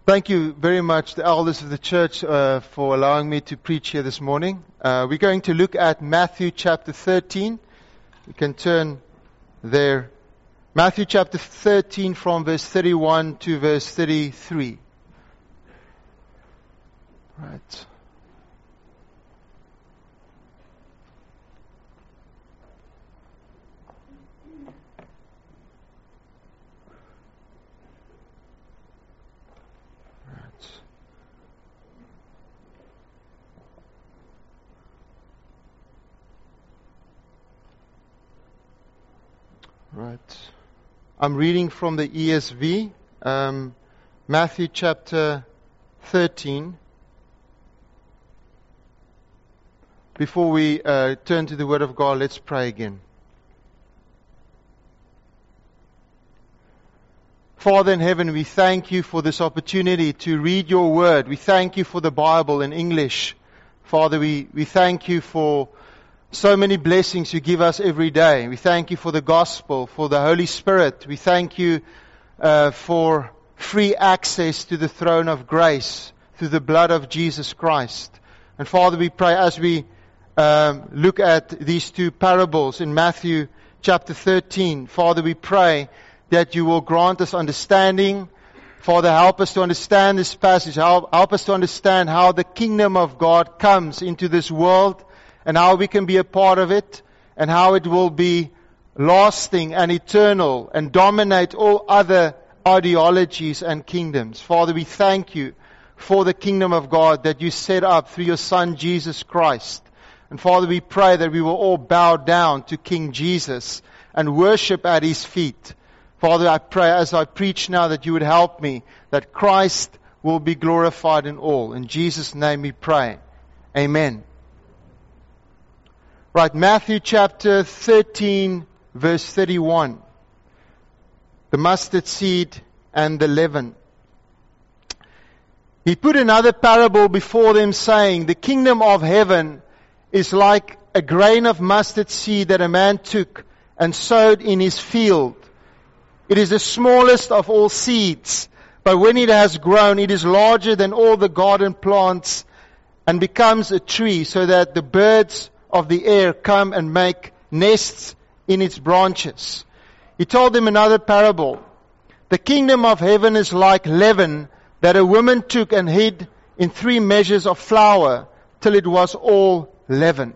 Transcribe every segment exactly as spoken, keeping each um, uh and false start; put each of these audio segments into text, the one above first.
Thank you very much, the elders of the church, uh, for allowing me to preach here this morning. Uh, we're going to look at Matthew chapter thirteen. You can turn there. Matthew chapter thirteen from verse thirty-one to verse thirty-three. Right. Right. I'm reading from the E S V, um, Matthew chapter thirteen. Before we uh, turn to the Word of God, let's pray again. Father in heaven, we thank you for this opportunity to read your Word. We thank you for the Bible in English. Father, we, we thank you for so many blessings you give us every day. We thank you for the gospel, for the Holy Spirit. We thank you uh, for free access to the throne of grace through the blood of Jesus Christ. And Father, we pray as we um, look at these two parables in Matthew chapter thirteen, Father, we pray that you will grant us understanding. Father, help us to understand this passage. Help, help us to understand how the kingdom of God comes into this world, and how we can be a part of it, and how it will be lasting and eternal and dominate all other ideologies and kingdoms. Father, we thank you for the kingdom of God that you set up through your Son, Jesus Christ. And Father, we pray that we will all bow down to King Jesus and worship at His feet. Father, I pray as I preach now that you would help me, that Christ will be glorified in all. In Jesus' name we pray. Amen. Right, Matthew chapter thirteen, verse thirty-one. The mustard seed and the leaven. He put another parable before them, saying, the kingdom of heaven is like a grain of mustard seed that a man took and sowed in his field. It is the smallest of all seeds, but when it has grown, it is larger than all the garden plants and becomes a tree, so that the birds of the air come and make nests in its branches. He told them another parable. The kingdom of heaven is like leaven that a woman took and hid in three measures of flour till it was all leavened.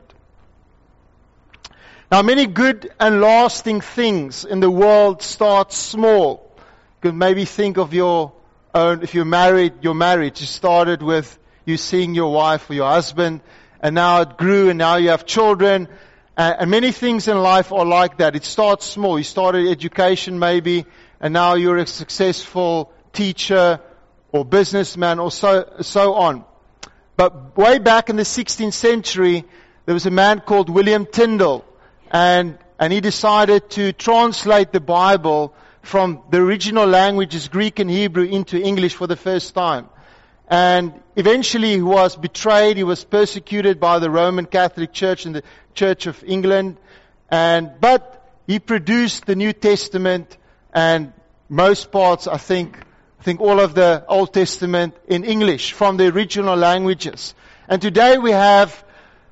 Now, many good and lasting things in the world start small. You could maybe think of your own, if you're married, your marriage. You started with you seeing your wife or your husband, and now it grew, and now you have children. Uh, and many things in life are like that. It starts small. You started education maybe, and now you're a successful teacher or businessman or so, so on. But way back in the sixteenth century, there was a man called William Tyndale, and, and he decided to translate the Bible from the original languages, Greek and Hebrew, into English for the first time. And eventually he was betrayed, he was persecuted by the Roman Catholic Church and the Church of England. And but he produced the New Testament, and most parts, I think, I think all of the Old Testament in English from the original languages. And today we have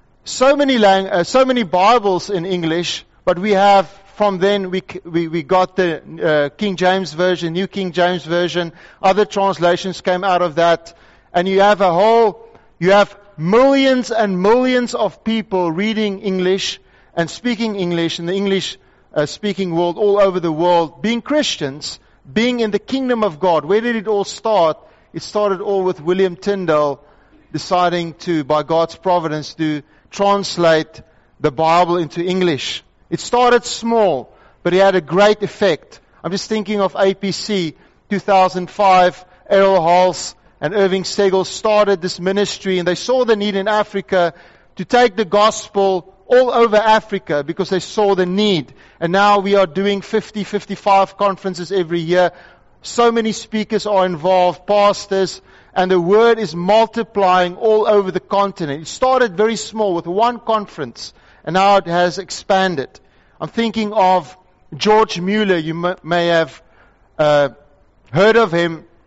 so many lang- uh, so many Bibles in English, but we have from then we we, we got the uh, King James Version, New King James Version. Other translations came out of that. And you have a whole, you have millions and millions of people reading English and speaking English in the English uh, speaking world all over the world, being Christians, being in the kingdom of God. Where did it all start? It started all with William Tyndale deciding to, by God's providence, to translate the Bible into English. It started small, but it had a great effect. I'm just thinking of A P C, two thousand five, Errol Hals and Irving Segel started this ministry, and they saw the need in Africa to take the gospel all over Africa because they saw the need. And now we are doing fifty, fifty-five conferences every year. So many speakers are involved, pastors, and the word is multiplying all over the continent. It started very small with one conference, and now it has expanded. I'm thinking of George Mueller. You m- may have uh, heard of him.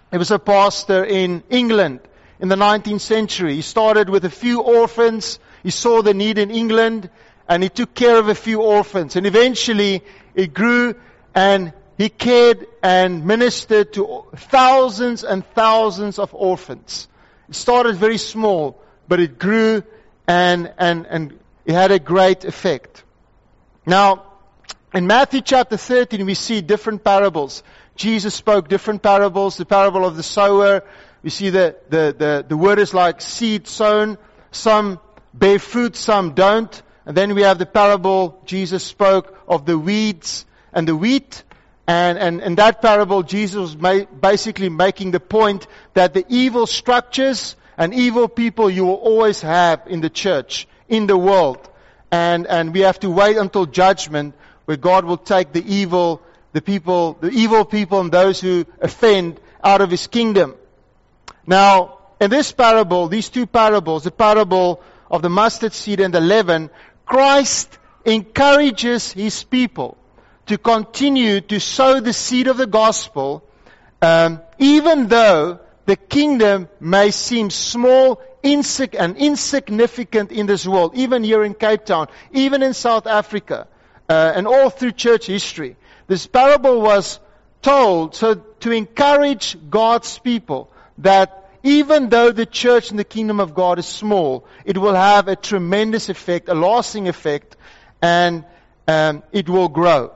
There was a pastor in England in the nineteenth century. He started with a few orphans. He saw the need in England, and he took care of a few orphans. And eventually, it grew, and he cared and ministered to thousands and thousands of orphans. It started very small, but it grew, and and and it had a great effect. Now, in Matthew chapter thirteen, we see different parables. Jesus spoke different parables. The parable of the sower. We see the, the, the, the word is like seed sown. Some bear fruit, some don't. And then we have the parable Jesus spoke of the weeds and the wheat. And, and in that parable, Jesus was ma- basically making the point that the evil structures and evil people you will always have in the church, in the world. And, and we have to wait until judgment, where God will take the evil, the people, the evil people and those who offend out of His kingdom. Now, in this parable, these two parables, the parable of the mustard seed and the leaven, Christ encourages His people to continue to sow the seed of the gospel, um, even though the kingdom may seem small insig- and insignificant in this world, even here in Cape Town, even in South Africa, uh, and all through church history. This parable was told so to encourage God's people that even though the church in the kingdom of God is small, it will have a tremendous effect, a lasting effect, and um, it will grow.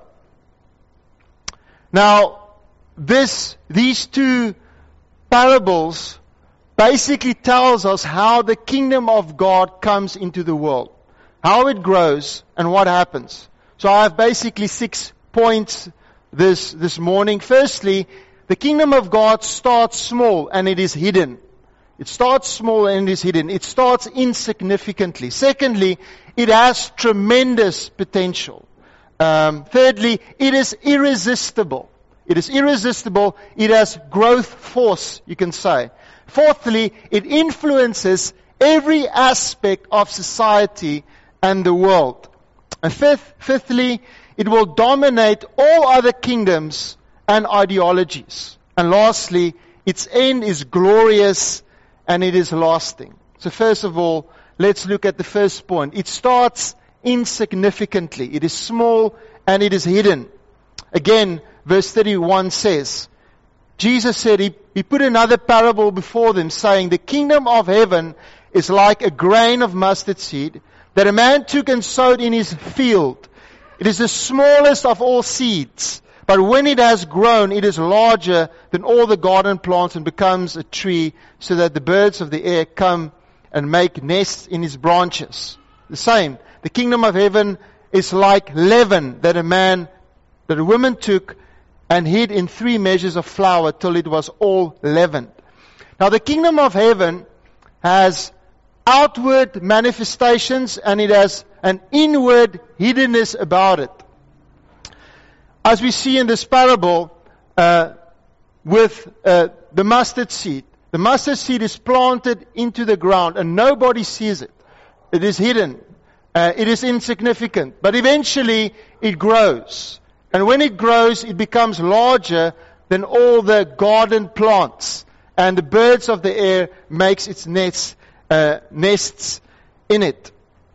Now, this, these two parables basically tells us how the kingdom of God comes into the world, how it grows, and what happens. So I have basically six points this this morning. Firstly, the kingdom of God starts small and it is hidden. It starts small and it is hidden. It starts insignificantly. Secondly, it has tremendous potential. Um, thirdly, it is irresistible. It is irresistible. It has growth force, you can say. Fourthly, it influences every aspect of society and the world. And fifth, fifthly, it will dominate all other kingdoms and ideologies. And lastly, its end is glorious and it is lasting. So first of all, let's look at the first point. It starts insignificantly. It is small and it is hidden. Again, verse thirty-one says, Jesus said, he, he put another parable before them, saying, the kingdom of heaven is like a grain of mustard seed that a man took and sowed in his field. It is the smallest of all seeds, but when it has grown, it is larger than all the garden plants and becomes a tree, so that the birds of the air come and make nests in its branches. The same, the kingdom of heaven is like leaven that a man, that a woman took and hid in three measures of flour till it was all leavened. Now the kingdom of heaven has outward manifestations and it has an inward hiddenness about it. As we see in this parable uh, with uh, the mustard seed. The mustard seed is planted into the ground and nobody sees it. It is hidden. Uh, it is insignificant. But eventually it grows. And when it grows, it becomes larger than all the garden plants. And the birds of the air makes its nests, uh, nests in it.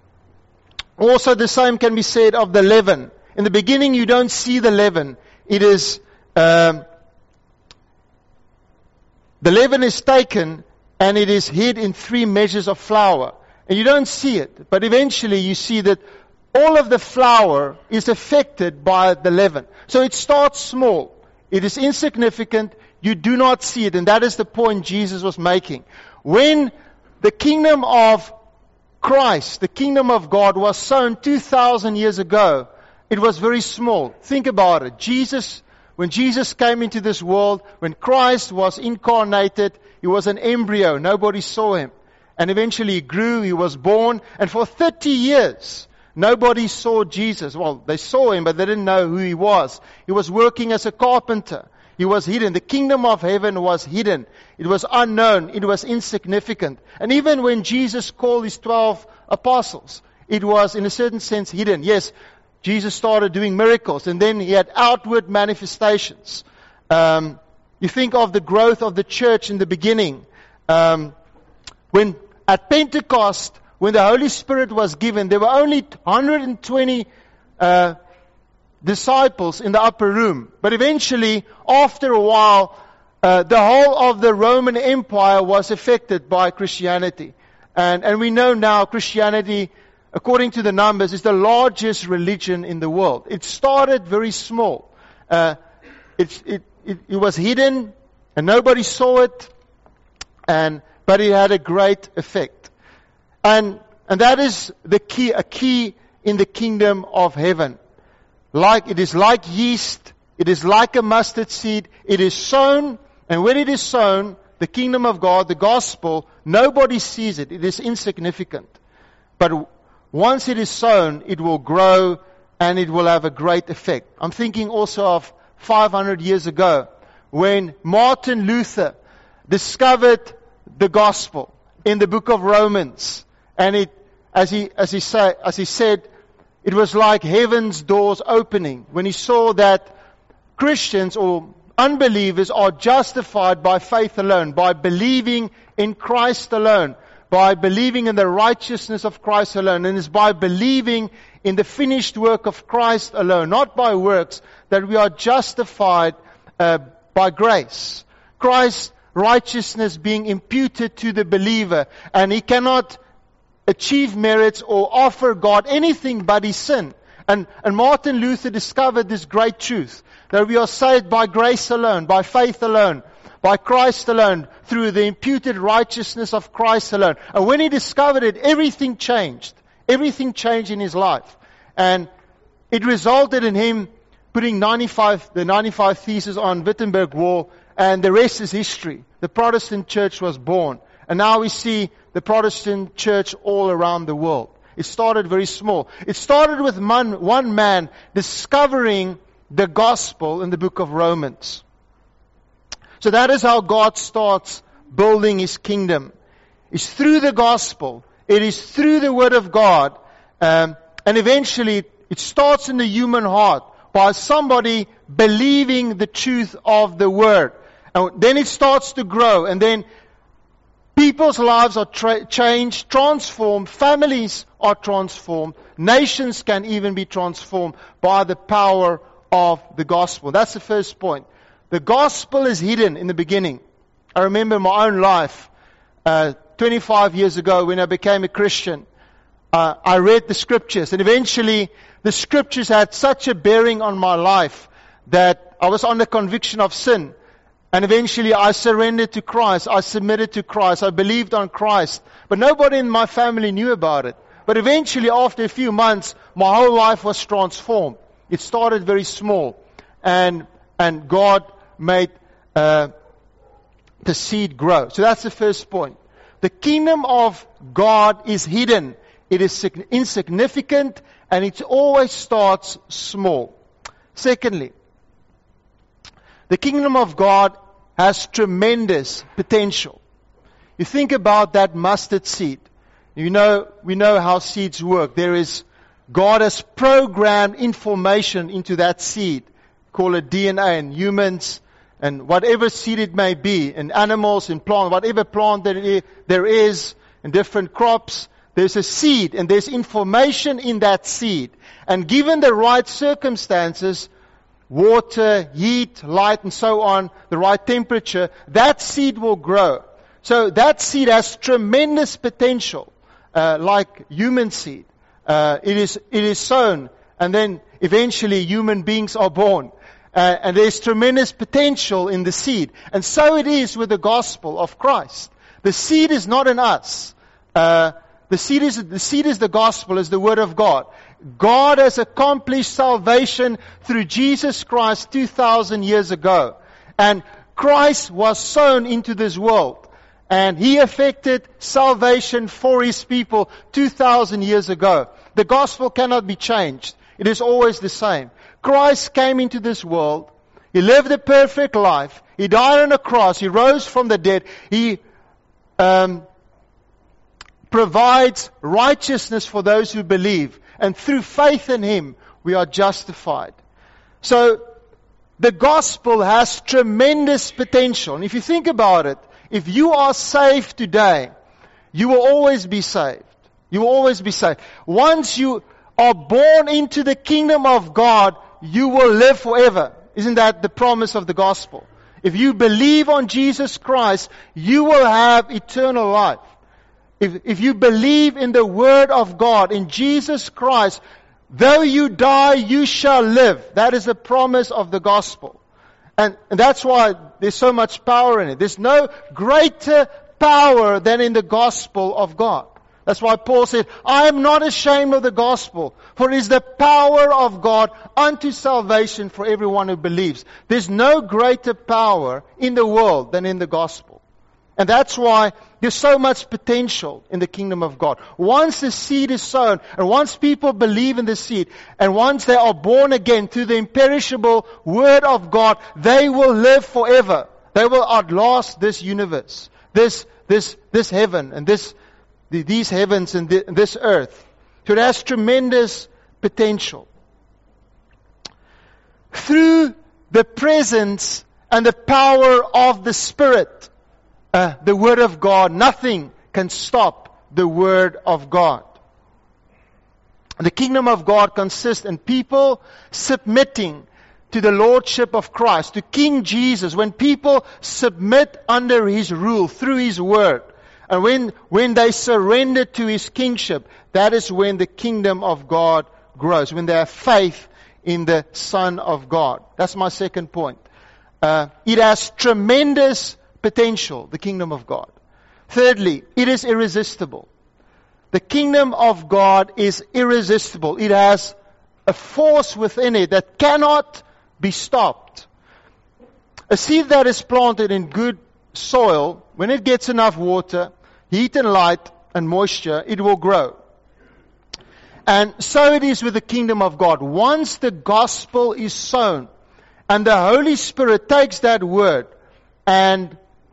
Also the same can be said of the leaven. In the beginning you don't see the leaven. It is, um, the leaven is taken and it is hid in three measures of flour. And you don't see it. But eventually you see that all of the flour is affected by the leaven. So it starts small. It is insignificant. You do not see it. And that is the point Jesus was making. When the kingdom of Christ, the kingdom of God, was sown two thousand years ago, it was very small. Think about it. Jesus, when Jesus came into this world, when Christ was incarnated, he was an embryo. Nobody saw him. And eventually he grew, he was born, and for thirty years, nobody saw Jesus. Well, they saw him, but they didn't know who he was. He was working as a carpenter. He was hidden. The kingdom of heaven was hidden. It was unknown. It was insignificant. And even when Jesus called his twelve apostles, it was in a certain sense hidden. Yes, Jesus started doing miracles, and then he had outward manifestations. Um, You think of the growth of the church in the beginning. Um, when at Pentecost, when the Holy Spirit was given, there were only one hundred twenty uh, disciples in the upper room. But eventually, after a while, uh, the whole of the Roman Empire was affected by Christianity. And, and we know now Christianity, according to the numbers, is the largest religion in the world. It started very small. Uh, it, it, it, it was hidden, and nobody saw it, and but it had a great effect. And and that is the key, a key in the kingdom of heaven. Like it is like yeast, it is like a mustard seed. It is sown, and when it is sown, the kingdom of God, the gospel, nobody sees it. It is insignificant. But once it is sown, it will grow and it will have a great effect. I'm thinking also of five hundred years ago, when Martin Luther discovered the gospel in the book of Romans. And it, as he, as he say, as he said, it was like heaven's doors opening when he saw that Christians or unbelievers are justified by faith alone, by believing in Christ alone, by believing in the righteousness of Christ alone, and it's by believing in the finished work of Christ alone, not by works, that we are justified uh, by grace. Christ's righteousness being imputed to the believer, and he cannot achieve merits or offer God anything but his sin. And, and Martin Luther discovered this great truth, that we are saved by grace alone, by faith alone, by Christ alone, through the imputed righteousness of Christ alone. And when he discovered it, everything changed. Everything changed in his life. And it resulted in him putting ninety-five, the ninety-five Theses on Wittenberg Wall, and the rest is history. The Protestant church was born. And now we see the Protestant church all around the world. It started very small. It started with one, one man discovering the gospel in the book of Romans. So that is how God starts building his kingdom. It's through the gospel. It is through the word of God. Um, and eventually it starts in the human heart by somebody believing the truth of the word. And then it starts to grow. And then people's lives are tra- changed, transformed. Families are transformed. Nations can even be transformed by the power of the gospel. That's the first point. The gospel is hidden in the beginning. I remember my own life, uh, twenty-five years ago when I became a Christian. Uh, I read the scriptures, and eventually the scriptures had such a bearing on my life that I was under conviction of sin. And eventually I surrendered to Christ. I submitted to Christ. I believed on Christ. But nobody in my family knew about it. But eventually, after a few months, my whole life was transformed. It started very small. And and God made uh, the seed grow. So that's the first point. The kingdom of God is hidden. It is insignificant, and it always starts small. Secondly, the kingdom of God has tremendous potential. You think about that mustard seed. You know, we know how seeds work. There is, God has programmed information into that seed. Call it D N A in humans and whatever seed it may be, in animals, in plants, whatever plant there is, in different crops, there's a seed and there's information in that seed. And given the right circumstances, water, heat, light, and so on, the right temperature, that seed will grow. So that seed has tremendous potential, uh, like human seed. Uh, it is it is sown, and then eventually human beings are born. Uh, and there's tremendous potential in the seed. And so it is with the gospel of Christ. The seed is not in us. Uh, the seed is the seed is the gospel, is the word of God. God has accomplished salvation through Jesus Christ two thousand years ago. And Christ was sown into this world. And He effected salvation for His people two thousand years ago. The gospel cannot be changed. It is always the same. Christ came into this world. He lived a perfect life. He died on a cross. He rose from the dead. He um, provides righteousness for those who believe. And through faith in Him, we are justified. So, the gospel has tremendous potential. And if you think about it, if you are saved today, you will always be saved. You will always be saved. Once you are born into the kingdom of God, you will live forever. Isn't that the promise of the gospel? If you believe on Jesus Christ, you will have eternal life. If, if you believe in the Word of God, in Jesus Christ, though you die, you shall live. That is the promise of the gospel. And, and that's why there's so much power in it. There's no greater power than in the gospel of God. That's why Paul said, I am not ashamed of the gospel, for it is the power of God unto salvation for everyone who believes. There's no greater power in the world than in the gospel. And that's why there's so much potential in the kingdom of God. Once the seed is sown, and once people believe in the seed, and once they are born again through the imperishable Word of God, they will live forever. They will outlast this universe, this, this, this heaven, and this these heavens and this earth. So it has tremendous potential. Through the presence and the power of the Spirit, uh, the Word of God, nothing can stop the Word of God. The kingdom of God consists in people submitting to the Lordship of Christ, to King Jesus. When people submit under His rule through His Word, and when, when they surrender to His kingship, that is when the kingdom of God grows. When they have faith in the Son of God. That's my second point. Uh, it has tremendous potential, the kingdom of God. Thirdly, it is irresistible. The kingdom of God is irresistible. It has a force within it that cannot be stopped. A seed that is planted in good soil, when it gets enough water, heat and light and moisture, it will grow. And so it is with the kingdom of God. Once the gospel is sown, and the Holy Spirit takes that word and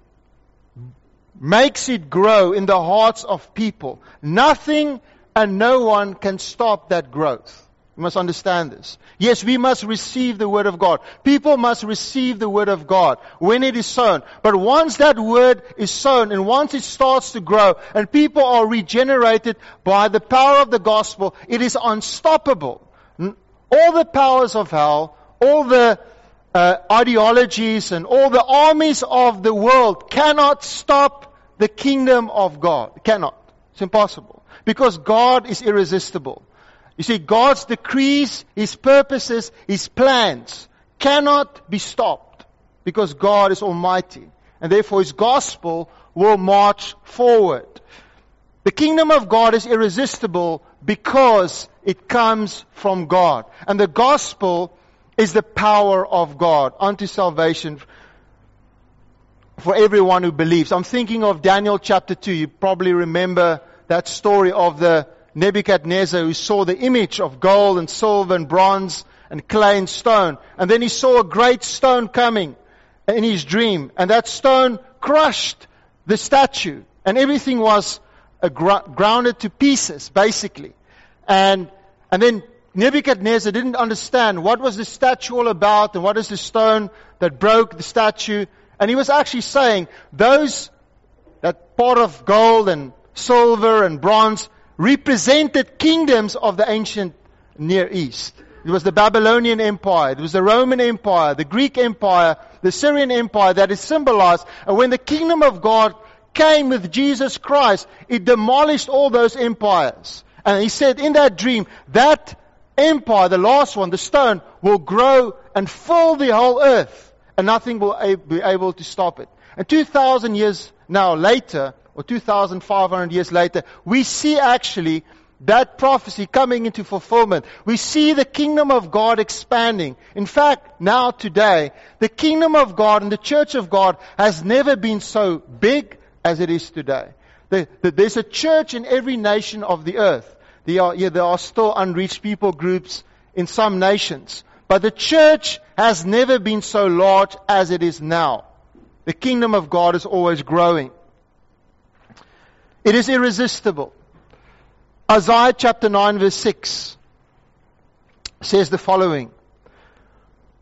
makes it grow in the hearts of people, nothing and no one can stop that growth. We must understand this. Yes, we must receive the Word of God. People must receive the Word of God when it is sown. But once that Word is sown and once it starts to grow and people are regenerated by the power of the gospel, it is unstoppable. All the powers of hell, all the uh, ideologies and all the armies of the world cannot stop the kingdom of God. Cannot. It's impossible. Because God is irresistible. You see, God's decrees, His purposes, His plans cannot be stopped because God is almighty. And therefore His gospel will march forward. The kingdom of God is irresistible because it comes from God. And the gospel is the power of God unto salvation for everyone who believes. I'm thinking of Daniel chapter two. You probably remember that story of the Nebuchadnezzar, who saw the image of gold and silver and bronze and clay and stone. And then he saw a great stone coming in his dream. And that stone crushed the statue. And everything was uh, gr- grounded to pieces, basically. And, and then Nebuchadnezzar didn't understand what was the statue all about and what is the stone that broke the statue. And he was actually saying, those, that pot of gold and silver and bronze represented kingdoms of the ancient Near East. It was the Babylonian Empire, it was the Roman Empire, the Greek Empire, the Syrian Empire that is symbolized. And when the kingdom of God came with Jesus Christ, it demolished all those empires. And he said in that dream, that empire, the last one, the stone, will grow and fill the whole earth. And nothing will be able to stop it. And two thousand years now later, or two thousand five hundred years later, we see actually that prophecy coming into fulfillment. We see the kingdom of God expanding. In fact, now today, the kingdom of God and the church of God has never been so big as it is today. The, the, there's a church in every nation of the earth. There are, yeah, there are still unreached people groups in some nations. But the church has never been so large as it is now. The kingdom of God is always growing. It is irresistible. Isaiah chapter nine verse six says the following.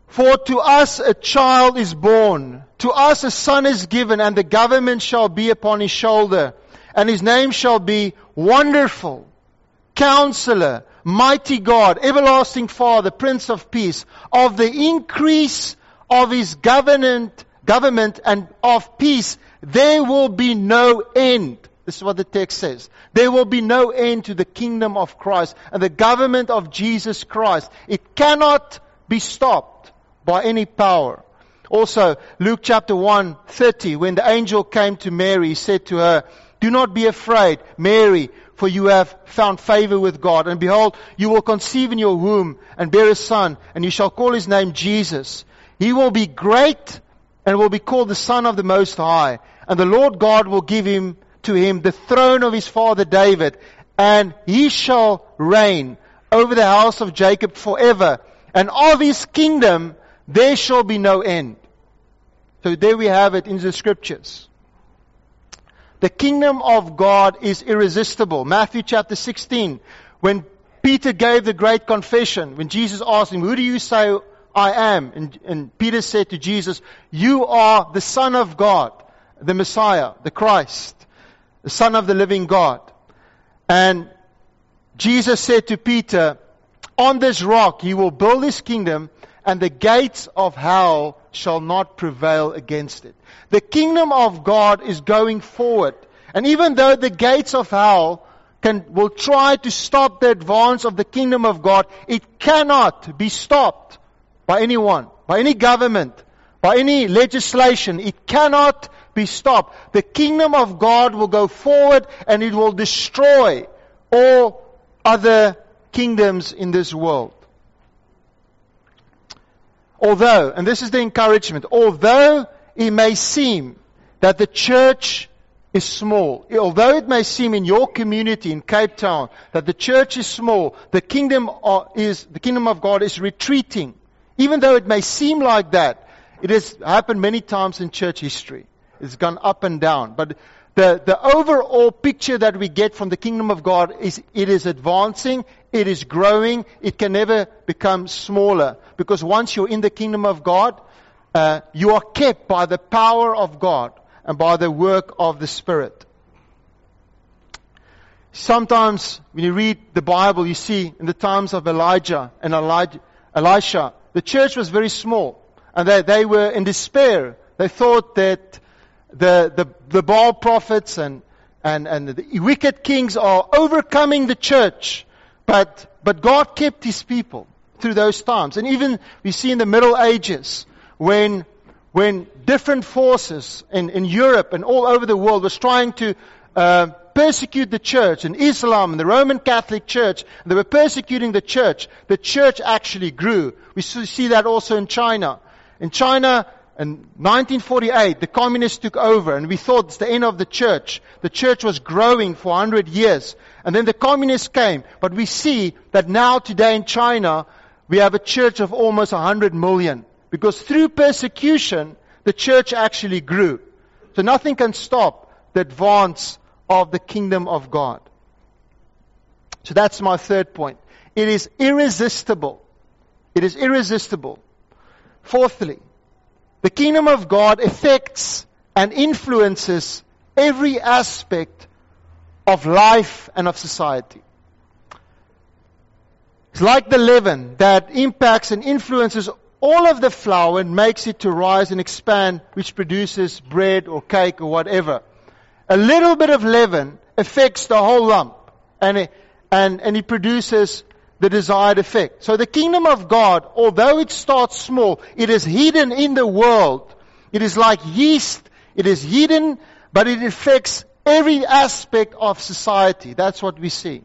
For to us a child is born, to us a son is given, and the government shall be upon his shoulder, and his name shall be Wonderful, Counselor, Mighty God, Everlasting Father, Prince of Peace. Of the increase of his government, government and of peace, there will be no end. This is what the text says. There will be no end to the kingdom of Christ and the government of Jesus Christ. It cannot be stopped by any power. Also, Luke chapter one, thirty, when the angel came to Mary, he said to her, do not be afraid, Mary, for you have found favor with God. And behold, you will conceive in your womb and bear a son, and you shall call his name Jesus. He will be great and will be called the Son of the Most High. And the Lord God will give him to him the throne of his father David, and he shall reign over the house of Jacob forever, and of his kingdom there shall be no end. So there we have it in the scriptures. The kingdom of God is irresistible. Matthew chapter sixteen, when Peter gave the great confession, when Jesus asked him, who do you say I am? And, and Peter said to Jesus, you are the Son of God, the Messiah, the Christ, the Son of the living God. And Jesus said to Peter, on this rock he will build his kingdom, and the gates of hell shall not prevail against it. The kingdom of God is going forward. And even though the gates of hell can, will try to stop the advance of the kingdom of God, it cannot be stopped by anyone, by any government, by any legislation. It cannot be stopped. The kingdom of God will go forward, and it will destroy all other kingdoms in this world. Although, and this is the encouragement, although it may seem that the church is small, although it may seem in your community in Cape Town that the church is small, the kingdom of, is the kingdom of God is retreating. Even though it may seem like that, it has happened many times in church history. It's gone up and down. But the, the overall picture that we get from the kingdom of God is it is advancing, it is growing, it can never become smaller. Because once you're in the kingdom of God, uh, you are kept by the power of God and by the work of the Spirit. Sometimes when you read the Bible, you see in the times of Elijah and Elijah, Elisha, the church was very small. And they, they were in despair. They thought that the, the, the Baal prophets and, and, and the wicked kings are overcoming the church. But, but God kept His people through those times. And even we see in the Middle Ages, when, when different forces in, in Europe and all over the world was trying to uh, persecute the church, and Islam and the Roman Catholic Church, and they were persecuting the church, the church actually grew. We see that also in China. In China, in nineteen forty-eight, the communists took over, and we thought it's the end of the church. The church was growing for one hundred years. And then the communists came. But we see that now today in China, we have a church of almost one hundred million. Because through persecution, the church actually grew. So nothing can stop the advance of the kingdom of God. So that's my third point. It is irresistible. It is irresistible. Fourthly, the kingdom of God affects and influences every aspect of life and of society. It's like the leaven that impacts and influences all of the flour and makes it to rise and expand, which produces bread or cake or whatever. A little bit of leaven affects the whole lump, and it, and, and it produces the desired effect. So the kingdom of God, although it starts small, it is hidden in the world. It is like yeast. It is hidden, but it affects every aspect of society. That's what we see.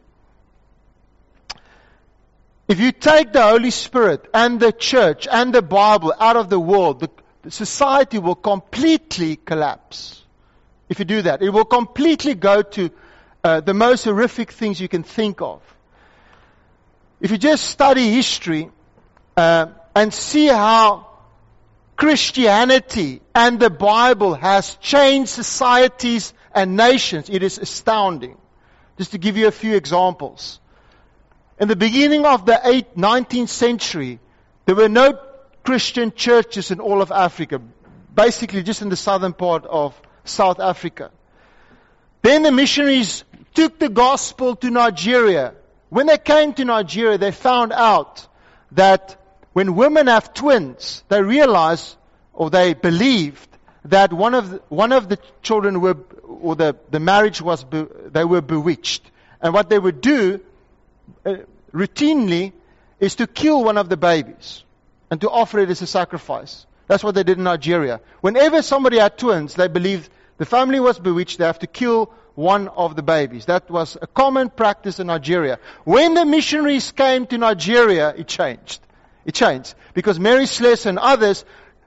If you take the Holy Spirit and the church and the Bible out of the world, the, the society will completely collapse. If you do that, it will completely go to uh, the most horrific things you can think of. If you just study history uh, and see how Christianity and the Bible has changed societies and nations, it is astounding. Just to give you a few examples. In the beginning of the eighth, nineteenth century, there were no Christian churches in all of Africa, basically just in the southern part of South Africa. Then the missionaries took the gospel to Nigeria. When they came to Nigeria, they found out that when women have twins, they realized, or they believed, that one of the, one of the children were, or the, the marriage was, be, they were bewitched. And what they would do uh, routinely is to kill one of the babies and to offer it as a sacrifice. That's what they did in Nigeria. Whenever somebody had twins, they believed the family was bewitched, they have to kill one of the babies. That was a common practice in Nigeria. When the missionaries came to Nigeria, it changed. It changed. Because Mary Slessor and others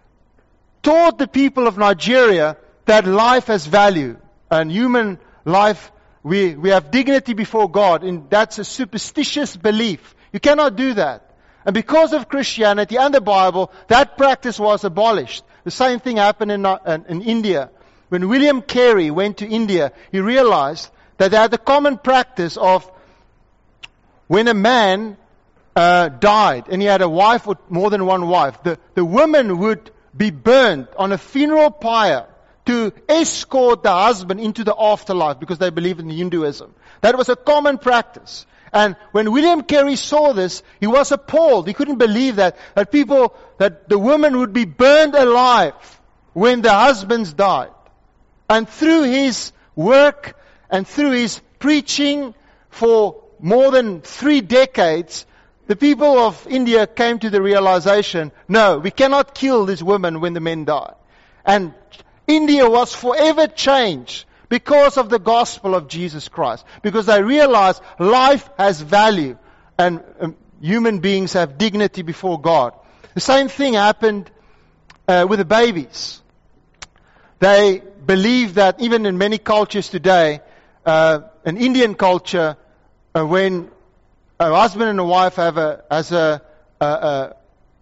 taught the people of Nigeria that life has value. And human life, we, we have dignity before God. And that's a superstitious belief. You cannot do that. And because of Christianity and the Bible, that practice was abolished. The same thing happened in, in, in India. When William Carey went to India, he realized that they had the common practice of when a man uh, died and he had a wife or more than one wife, the, the woman would be burned on a funeral pyre to escort the husband into the afterlife because they believed in Hinduism. That was a common practice. And when William Carey saw this, he was appalled. He couldn't believe that, that people, that the woman would be burned alive when the husbands died. And through his work and through his preaching for more than three decades, the people of India came to the realization, no, we cannot kill these women when the men die. And India was forever changed because of the gospel of Jesus Christ. Because they realized life has value and um, human beings have dignity before God. The same thing happened uh, with the babies. They believe that even in many cultures today, uh, an Indian culture, uh, when a husband and a wife have a, as a, a, a,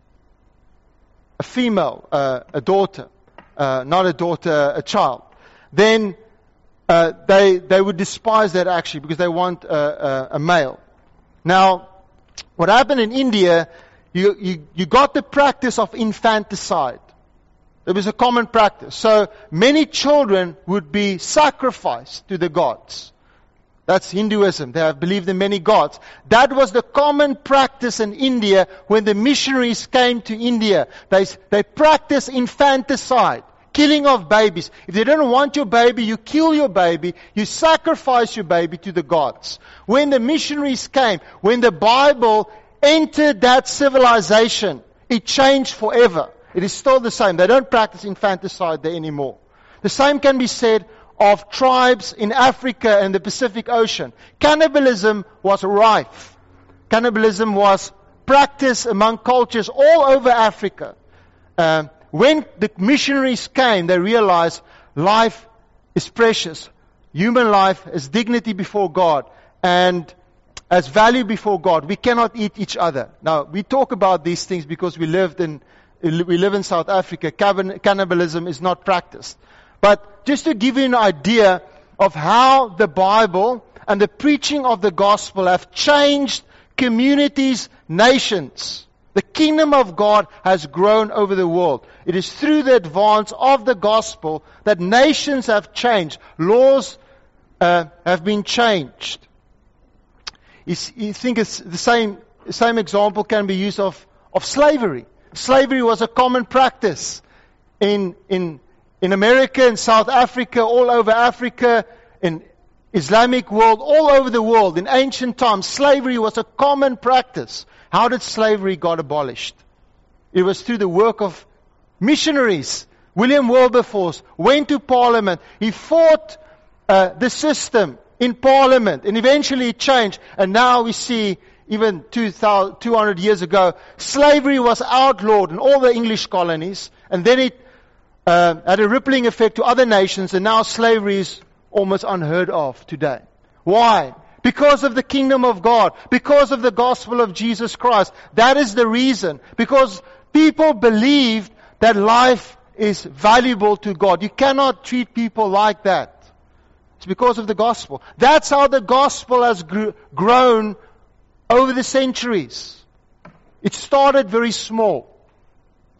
a female, uh, a daughter, uh, not a daughter, a child, then uh, they they would despise that actually because they want a, a, a male. Now, what happened in India, you, you you got the practice of infanticide. It was a common practice. So many children would be sacrificed to the gods. That's Hinduism. They have believed in many gods. That was the common practice in India when the missionaries came to India. They, they practiced infanticide, killing of babies. If they don't want your baby, you kill your baby. You sacrifice your baby to the gods. When the missionaries came, when the Bible entered that civilization, it changed forever. It is still the same. They don't practice infanticide there anymore. The same can be said of tribes in Africa and the Pacific Ocean. Cannibalism was rife. Cannibalism was practiced among cultures all over Africa. Um, when the missionaries came, they realized life is precious. Human life has dignity before God and has value before God. We cannot eat each other. Now, we talk about these things because we lived in We live in South Africa. Cannibalism is not practiced. But just to give you an idea of how the Bible and the preaching of the gospel have changed communities, nations. The kingdom of God has grown over the world. It is through the advance of the gospel that nations have changed. Laws uh, have been changed. You, you think it's the same, same example can be used of, of slavery. Slavery was a common practice in, in, in America, in South Africa, all over Africa, in Islamic world, all over the world. In ancient times, slavery was a common practice. How did slavery got abolished? It was through the work of missionaries. William Wilberforce went to Parliament. He fought uh, the system in Parliament, and eventually it changed. And now we see, even two hundred years ago, slavery was outlawed in all the English colonies, and then it uh, had a rippling effect to other nations, and now slavery is almost unheard of today. Why? Because of the kingdom of God, because of the gospel of Jesus Christ. That is the reason. Because people believed that life is valuable to God. You cannot treat people like that. It's because of the gospel. That's how the gospel has gr- grown over the centuries. It started very small.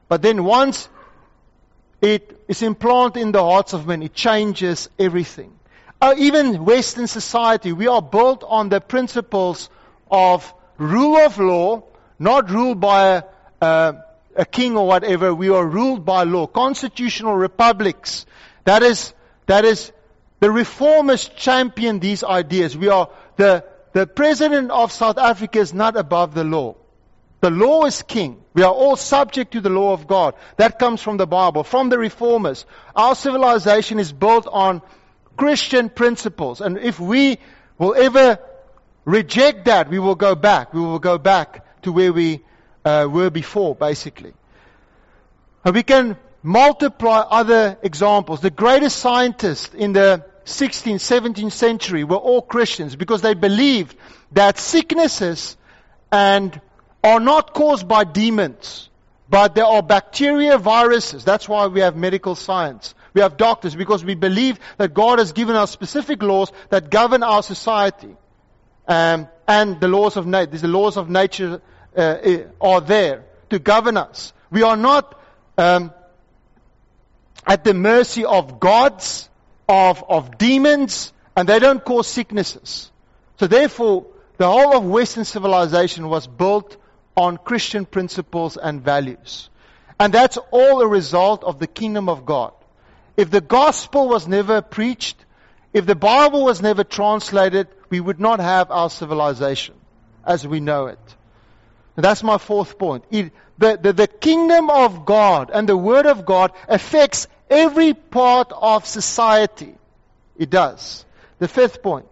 But then once it is implanted in the hearts of men, it changes everything. Uh, even Western society, we are built on the principles of rule of law, not ruled by a, a, a king or whatever. We are ruled by law. Constitutional republics. That is, that is, the reformers champion these ideas. We are, the, the president of South Africa is not above the law. The law is king. We are all subject to the law of God. That comes from the Bible, from the reformers. Our civilization is built on Christian principles. And if we will ever reject that, we will go back. We will go back to where we uh, were before, basically. And we can multiply other examples. The greatest scientists in the sixteenth, seventeenth century were all Christians because they believed that sicknesses and are not caused by demons, but there are bacteria, viruses. That's why we have medical science. We have doctors, because we believe that God has given us specific laws that govern our society. Um, and the laws of nature, the laws of nature uh, are there to govern us. We are not um, at the mercy of gods, of, of demons, and they don't cause sicknesses. So therefore, the whole of Western civilization was built on Christian principles and values. And that's all a result of the kingdom of God. If the gospel was never preached, if the Bible was never translated, we would not have our civilization as we know it. And that's my fourth point. It, the, the, the kingdom of God and the word of God affects every part of society. It does. The fifth point.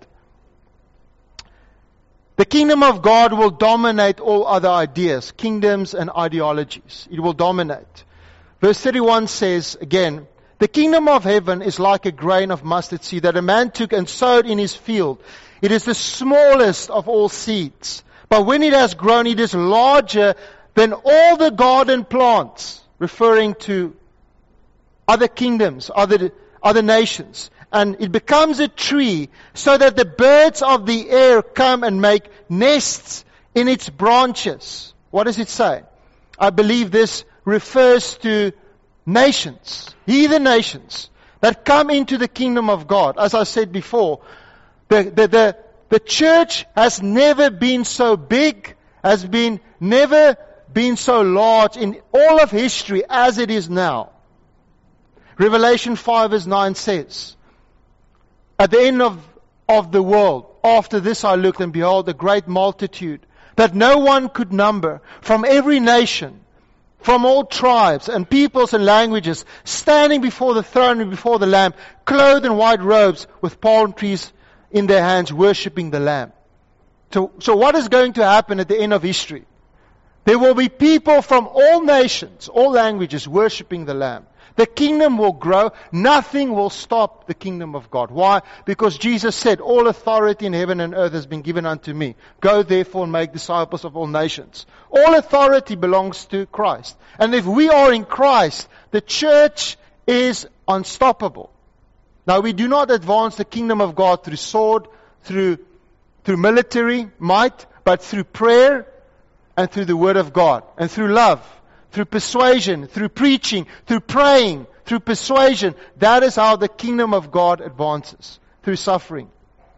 The kingdom of God will dominate all other ideas, kingdoms and ideologies. It will dominate. Verse thirty-one says, again, the kingdom of heaven is like a grain of mustard seed that a man took and sowed in his field. It is the smallest of all seeds. But when it has grown, it is larger than all the garden plants, referring to other kingdoms, other, other nations. And it becomes a tree so that the birds of the air come and make nests in its branches. What does it say? I believe this refers to nations, heathen nations, that come into the kingdom of God. As I said before, the, the, the, the church has never been so big, has been never been so large in all of history as it is now. Revelation five verse nine says, at the end of, of the world, after this I looked, and behold, a great multitude that no one could number, from every nation, from all tribes and peoples and languages, standing before the throne and before the Lamb, clothed in white robes, with palm trees in their hands, worshipping the Lamb. So, so what is going to happen at the end of history? There will be people from all nations, all languages, worshipping the Lamb. The kingdom will grow. Nothing will stop the kingdom of God. Why? Because Jesus said, all authority in heaven and earth has been given unto me. Go therefore and make disciples of all nations. All authority belongs to Christ. And if we are in Christ, the church is unstoppable. Now, we do not advance the kingdom of God through sword, through, through military might, but through prayer and through the word of God and through love. Through persuasion, through preaching, through praying, through persuasion. That is how the kingdom of God advances, through suffering.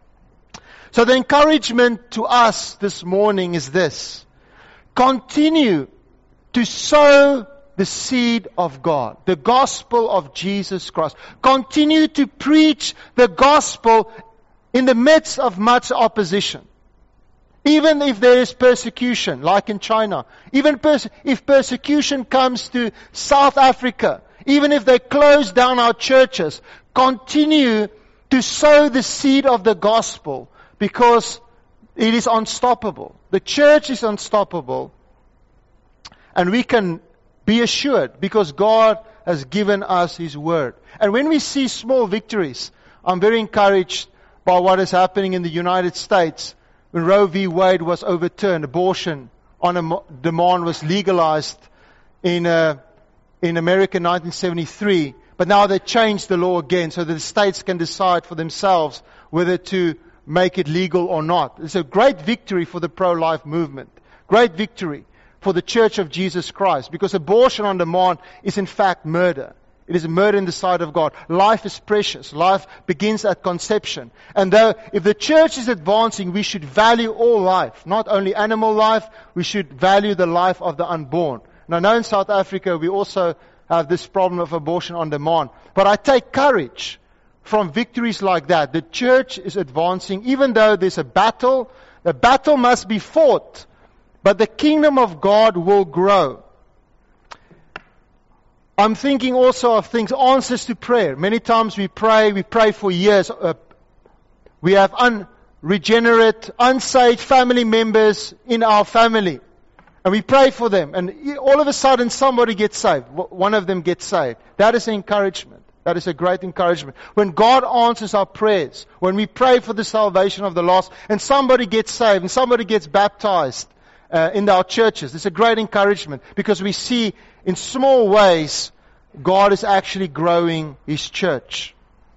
So the encouragement to us this morning is this. Continue to sow the seed of God, the gospel of Jesus Christ. Continue to preach the gospel in the midst of much opposition. Even if there is persecution, like in China, even pers- if persecution comes to South Africa, even if they close down our churches, continue to sow the seed of the gospel, because it is unstoppable. The church is unstoppable, and we can be assured because God has given us His word. And when we see small victories, I'm very encouraged by what is happening in the United States. When Roe v. Wade was overturned, abortion on a demand was legalized in uh, in America in nineteen seventy-three. But now they changed the law again so that the states can decide for themselves whether to make it legal or not. It's a great victory for the pro-life movement. Great victory for the Church of Jesus Christ. Because abortion on demand is in fact murder. It is murder in the sight of God. Life is precious. Life begins at conception. And though if the church is advancing, we should value all life. Not only animal life, we should value the life of the unborn. And I know in South Africa we also have this problem of abortion on demand. But I take courage from victories like that. The church is advancing, even though there's a battle. The battle must be fought, but the kingdom of God will grow. I'm thinking also of things, answers to prayer. Many times we pray, we pray for years. Uh, we have unregenerate, unsaved family members in our family. And we pray for them. And all of a sudden somebody gets saved. One of them gets saved. That is an encouragement. That is a great encouragement. When God answers our prayers, when we pray for the salvation of the lost, and somebody gets saved, and somebody gets baptized uh, in our churches, it's a great encouragement. Because we see in small ways, God is actually growing His church.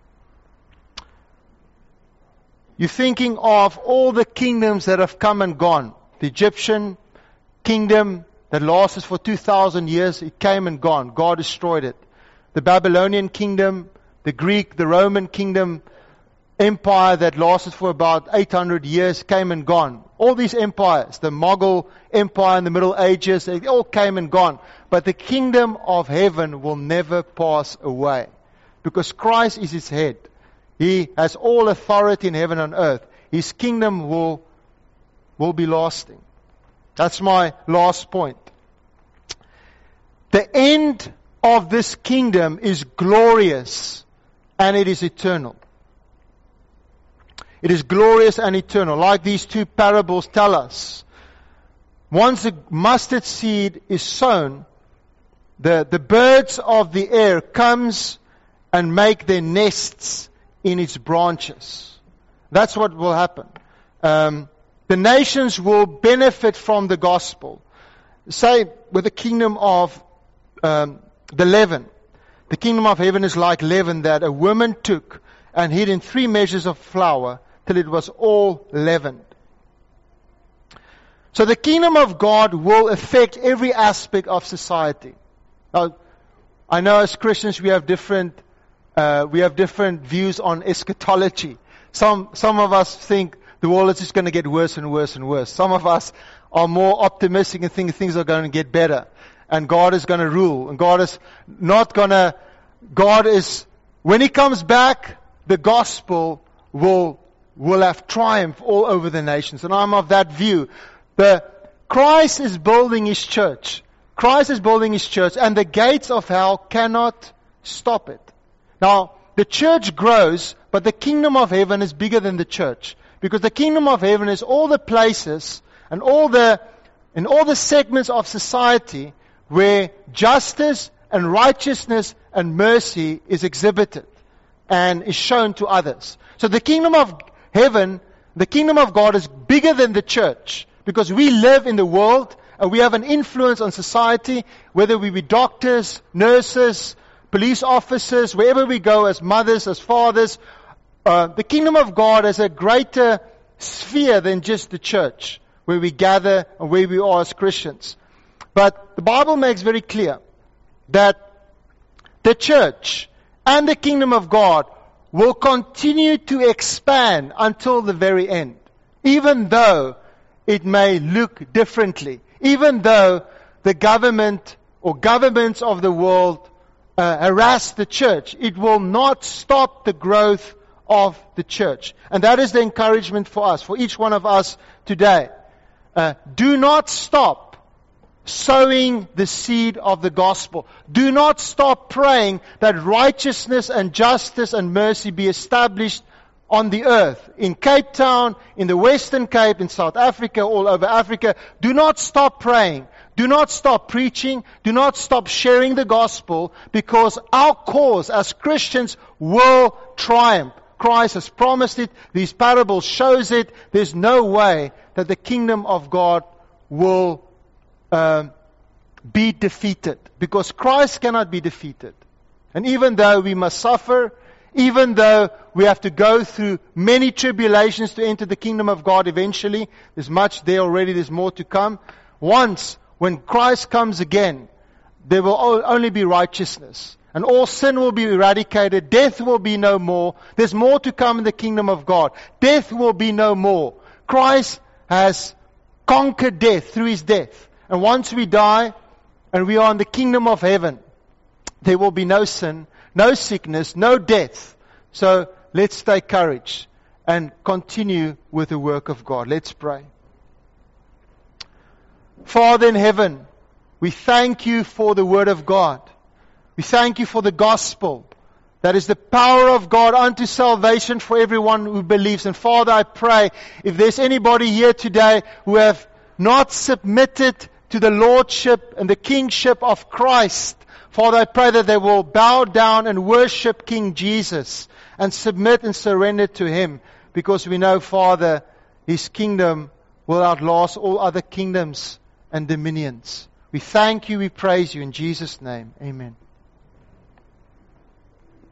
You're thinking of all the kingdoms that have come and gone. The Egyptian kingdom that lasted for two thousand years, it came and gone. God destroyed it. The Babylonian kingdom, the Greek, the Roman kingdom, empire that lasted for about eight hundred years came and gone. All these empires, the Mughal Empire in the Middle Ages, they all came and gone. But the kingdom of heaven will never pass away. Because Christ is its head. He has all authority in heaven and earth. His kingdom will, will be lasting. That's my last point. The end of this kingdom is glorious and it is eternal. It is glorious and eternal, like these two parables tell us. Once the mustard seed is sown, the, the birds of the air comes and make their nests in its branches. That's what will happen. Um, the nations will benefit from the gospel. Say, with the kingdom of um, the leaven. The kingdom of heaven is like leaven that a woman took and hid in three measures of flour till it was all leavened. So the kingdom of God will affect every aspect of society. Now, I know as Christians we have different uh, we have different views on eschatology. Some some of us think the world is just going to get worse and worse and worse. Some of us are more optimistic and think things are going to get better, and God is going to rule, and God is not going to. God is when He comes back, the gospel will will have triumph all over the nations, and I'm of that view. The Christ is building His church. Christ is building His church, and the gates of hell cannot stop it. Now, the church grows, but the kingdom of heaven is bigger than the church. Because the kingdom of heaven is all the places and all the, in all the segments of society where justice and righteousness and mercy is exhibited and is shown to others. So the kingdom of heaven, the kingdom of God is bigger than the church. Because we live in the world and we have an influence on society, whether we be doctors, nurses, police officers, wherever we go as mothers, as fathers. Uh, the kingdom of God is a greater sphere than just the church, where we gather and where we are as Christians. But the Bible makes very clear that the church and the kingdom of God will continue to expand until the very end, even though it may look differently, even though the government or governments of the world uh, harass the church. It will not stop the growth of the church. And that is the encouragement for us, for each one of us today. Uh, do not stop sowing the seed of the gospel. Do not stop praying that righteousness and justice and mercy be established on the earth, in Cape Town, in the Western Cape, in South Africa, all over Africa. Do not stop praying. Do not stop preaching. Do not stop sharing the gospel, because our cause as Christians will triumph. Christ has promised it. These parables shows it. There's no way that the kingdom of God will um, be defeated, because Christ cannot be defeated. And even though we must suffer, even though we have to go through many tribulations to enter the kingdom of God eventually, there's much there already, there's more to come. Once, when Christ comes again, there will o- only be righteousness. And all sin will be eradicated. Death will be no more. There's more to come in the kingdom of God. Death will be no more. Christ has conquered death through His death. And once we die and we are in the kingdom of heaven, there will be no sin, no sickness, no death. So let's take courage and continue with the work of God. Let's pray. Father in heaven, we thank You for the Word of God. We thank You for the gospel. That is the power of God unto salvation for everyone who believes. And Father, I pray, if there's anybody here today who have not submitted to the lordship and the kingship of Christ, Father, I pray that they will bow down and worship King Jesus and submit and surrender to Him, because we know, Father, His kingdom will outlast all other kingdoms and dominions. We thank You, we praise You in Jesus' name. Amen.